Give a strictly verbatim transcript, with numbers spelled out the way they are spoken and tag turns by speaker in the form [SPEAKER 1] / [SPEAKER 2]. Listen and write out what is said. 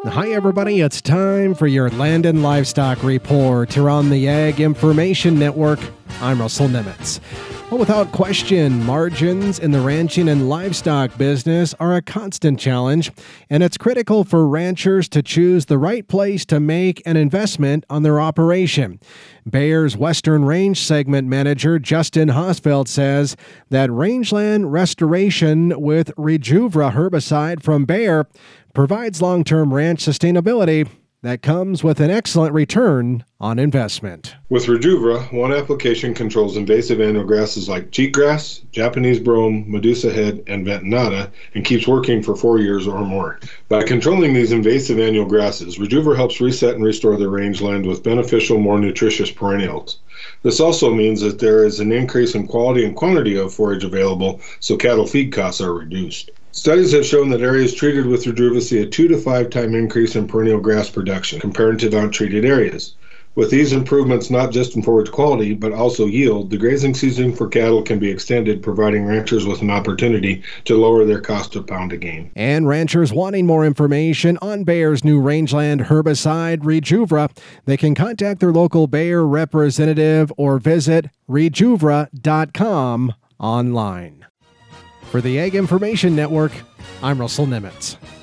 [SPEAKER 1] Hi, everybody. It's time for your Land and Livestock Report here on the Ag Information Network. I'm Russell Nemitz. Well, without question, margins in the ranching and livestock business are a constant challenge, and it's critical for ranchers to choose the right place to make an investment on their operation. Bayer's Western Range Segment Manager Justin Hosfeld says that rangeland restoration with Rejuvra herbicide from Bayer provides long-term ranch sustainability that comes with an excellent return on investment.
[SPEAKER 2] With Rejuvra, one application controls invasive annual grasses like cheatgrass, Japanese brome, Medusa head, and ventonata, and keeps working for four years or more. By controlling these invasive annual grasses, Rejuvra helps reset and restore the rangeland with beneficial, more nutritious perennials. This also means that there is an increase in quality and quantity of forage available, so cattle feed costs are reduced. Studies have shown that areas treated with Rejuvra see a two to five time increase in perennial grass production compared to non-treated areas. With these improvements not just in forage quality, but also yield, the grazing season for cattle can be extended, providing ranchers with an opportunity to lower their cost of pound of game.
[SPEAKER 1] And ranchers wanting more information on Bayer's new rangeland herbicide, Rejuvra, they can contact their local Bayer representative or visit rejuvra dot com online. For the Ag Information Network, I'm Russell Nemitz.